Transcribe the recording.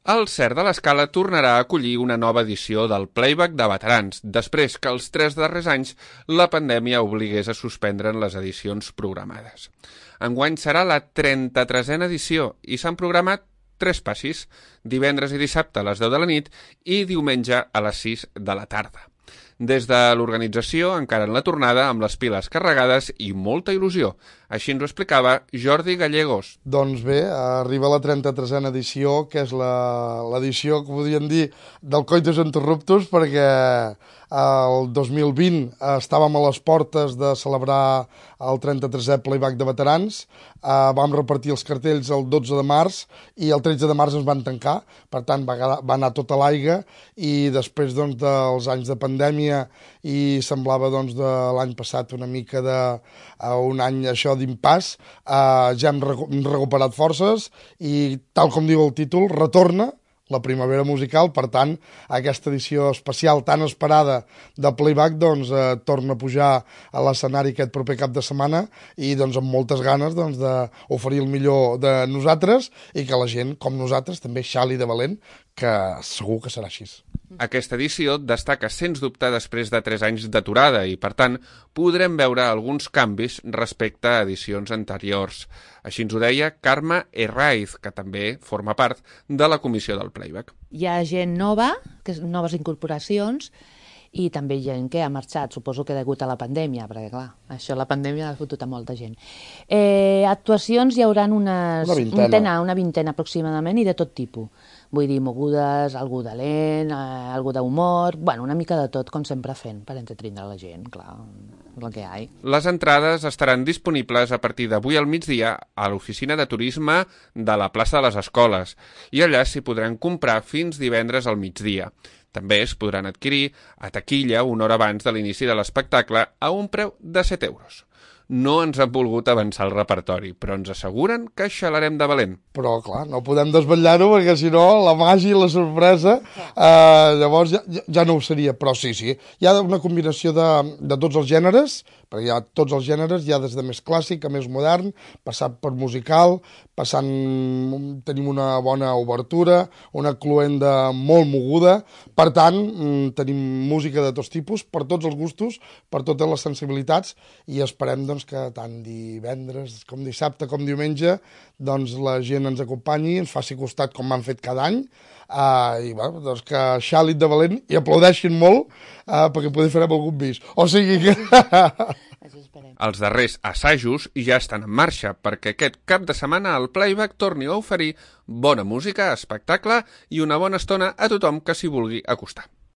El CERT de l'Escala tornarà a acollir una nova edició del Playback de veterans, després que els 3 darrers anys la pandèmia obligués a suspendre'n les edicions programades. Enguany serà la 33a edició i s'han programat 3 passis, divendres i dissabte a les 10 de la nit i diumenge a les 6 de la tarda. Des de l'organització encaren la tornada amb les piles carregades i molta il·lusió. Així ens ho explicava Jordi Gallegos. Doncs bé, arriba la 33a edició, que és l'edició, que podríem dir, del Coitus Interruptus, perquè el 2020 estàvem a les portes de celebrar el 33è Playback de veterans, vam repartir els cartells el 12 de març i el 13 de març ens van tancar, per tant va anar tota l'aigua i després dels anys de pandèmia i semblava de l'any passat una mica d'un any això d'impàs, ja hem recuperat forces i tal com diu el títol, retorna la primavera musical, per tant, aquesta edició especial tan esperada de Playback torna a pujar a l'escenari aquest proper cap de setmana i amb moltes ganes d'oferir el millor de nosaltres i que la gent, com nosaltres, també xali de valent, que segur que serà així. Aquesta edició destaca sens dubte després de 3 anys d'aturada i, per tant, podrem veure alguns canvis respecte a edicions anteriors. Així ens ho deia Carme Herraiz, que també forma part de la comissió del Playback. Hi ha gent nova, noves incorporacions, i també gent que ha marxat, suposo que degut a la pandèmia, perquè clar, això la pandèmia ha fotut a molta gent. Actuacions hi haurà una vintena aproximadament i de tot tipus. Vull dir, mogudes, algú de lent, algú d'humor, una mica de tot, com sempre fent, per entretenir la gent, clar, el que hi ha. Les entrades estaran disponibles a partir d'avui al migdia a l'oficina de turisme de la plaça de les Escoles i allà s'hi podran comprar fins divendres al migdia. També es podran adquirir a taquilla una hora abans de l'inici de l'espectacle a un preu de 7 euros. No ens han volgut avançar el repertori, però ens asseguren que xalarem de valent. Però, clar, no podem desvetllar-ho, perquè si no, la màgia i la sorpresa, llavors ja no ho seria. Però sí, hi ha una combinació de tots els gèneres, perquè hi ha tots els gèneres, hi ha des de més clàssic a més modern, passant per musical, tenim una bona obertura, una cluenda molt moguda, per tant, tenim música de tots tipus, per tots els gustos, per totes les sensibilitats, i esperem que tant divendres com dissabte com diumenge la gent ens acompanyi, ens faci costat com m'han fet cada any i que xalin de valent i aplaudeixin molt perquè poder farem algun bis. O sigui que... Els darrers assajos ja estan en marxa perquè aquest cap de setmana el Playback torni a oferir bona música, espectacle i una bona estona a tothom que s'hi vulgui acostar.